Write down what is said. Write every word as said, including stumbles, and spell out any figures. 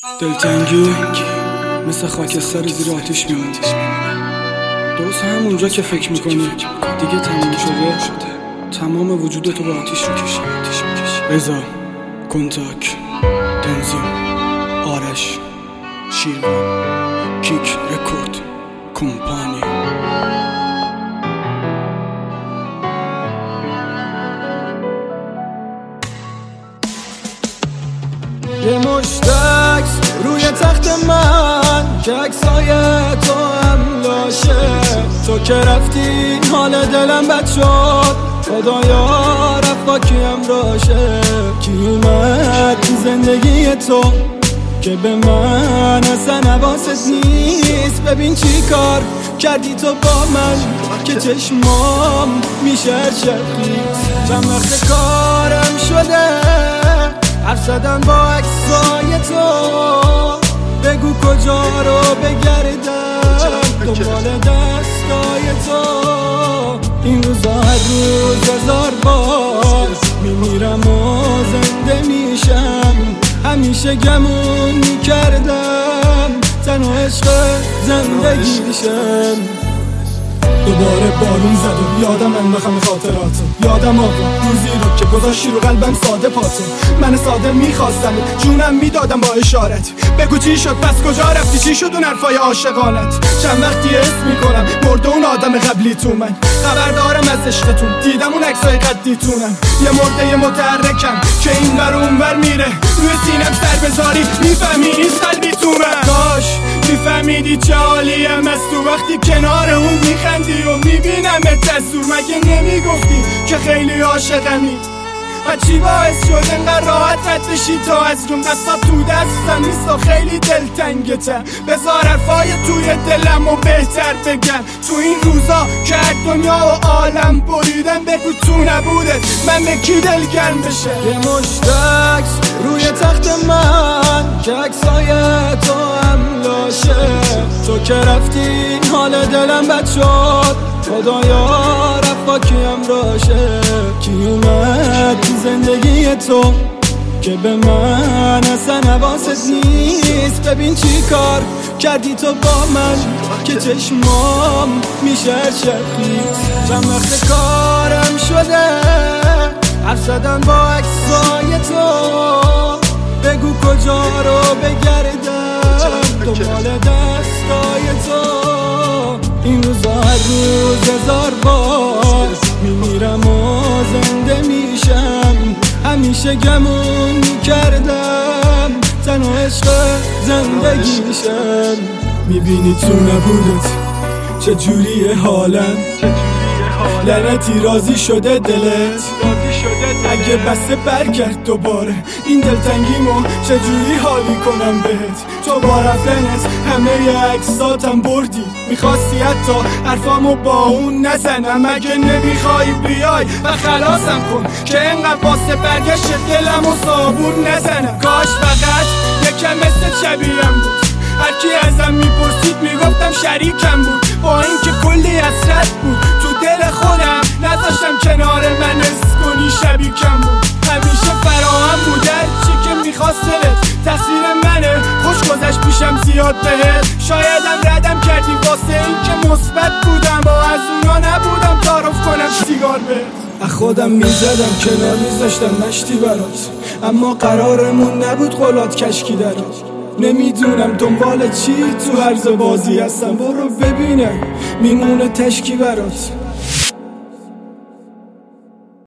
دلتنگی مثل خاکستر زیر آتیش میمونه، درست همونجا که فکر میکنی دیگه تمام شده، تمام وجودتو به آتیش میکشی. رضا، کنتاک، تنظیم، آرش، شیروان، کیک رکورد، کمپانی. یه مشتک روی تخت من که عکسای تو هم لاشه، تو که رفتی حال دلم بد شد، خدایا رفت با کیم راشه. کی اومد تو زندگی تو که به من اصلا حواست نیست؟ ببین چی کار کردی تو با من که چشمام میشه شخیص. چند وقت کارم شده حرف زدن با عکسای تو، بگو کجا رو بگردم دنبال دستای تو. این روزا هر روز هزار بار میمیرم و زنده میشم، همیشه گمون میکردم تنها عشق زندگیشم. دوباره بارون زد و یادم انداختم خاطراتو، یادم آقا روزی رو که گذاشتی رو قلبم ساده پاتو. من ساده میخواستم جونم میدادم با اشارت، بگو چی شد پس کجا رفتی، چی شد اون حرفای عاشقانت؟ چند وقتی اسم میکنم مرده اون آدم قبلی تو، من خبردارم از عشقتون، دیدم اون عکسای قدیتونم. یه مرده یه متحرکم که این ور اون ور میره، روی سینم سر بذاری میفهمی نیست قلبی تو من. کاش میفهمیدی چه حالیم از تو وقتی کنار اون میخندی و میبینم اتزور. مگه نمیگفتی که خیلی عاشقمی؟ و چی باعث شد انقدر راحت رد بشی تا از روم؟ دستا تو دستم نیست و خیلی دلتنگته، بذار حرفای توی دلم و بهتر بگم. تو این روزا که دنیا و عالم بریدن، بگو تو نبودت من به کی دلگرم بشه. یه مشتک روی تخت من که عکسای تو هم لاشه، تو که رفتی حال دلم بد شد، خدایا رفت با کیم راشه. کی اومد تو زندگی تو که به من اصلا حواست نیست؟ ببین چی کار کردی تو با من که چشمام میشه شخیص. چند وقت کارم شده حرف زدن با عکسای تو، بگو کجا رو بگردم دنبال دستای تو. این روزا هر روز هزار بار میمیرم و زنده میشم، همیشه گمون میکردم تنها عشق زندگیشم. میبینی تو نبودت چجوری حالم، لعنتی راضی شده دلت اگه بسته برگرد دوباره این دلتنگیمو چجوری حالی کنم بهت؟ تو با رفتنت همه عکساتم بردی، میخواستی حتی حرفامو با اون نزنم. اگه نمیخوای بیای و خلاصم کن که انقدر واسه برگشت دلمو صابون نزنم. کاش فقط یکم مثل شبیهم بود، هرکی ازم میپرسید میگفتم شریکم بود، با اینکه کلی حسرت بود تو دل خودم، نذاشتم کنار من حس کنی شبیکم بود. همیشه فراهم بود هرچی که میخواست دلت، تقصیر منه خوش گذشت پیشم زیاد بهت. شایدم ردم کردی واسه اینکه مثبت بودم، با از اونا نبودم تعارف کنم سیگار بهت. از خودم میزدم کنار میذاشتم مشتی برات، اما قرارمون نبود قولات کشکی درات. نمیدونم دنبال چی تو هرز بازی هستم، برو ببینم میمونه تشکی برات.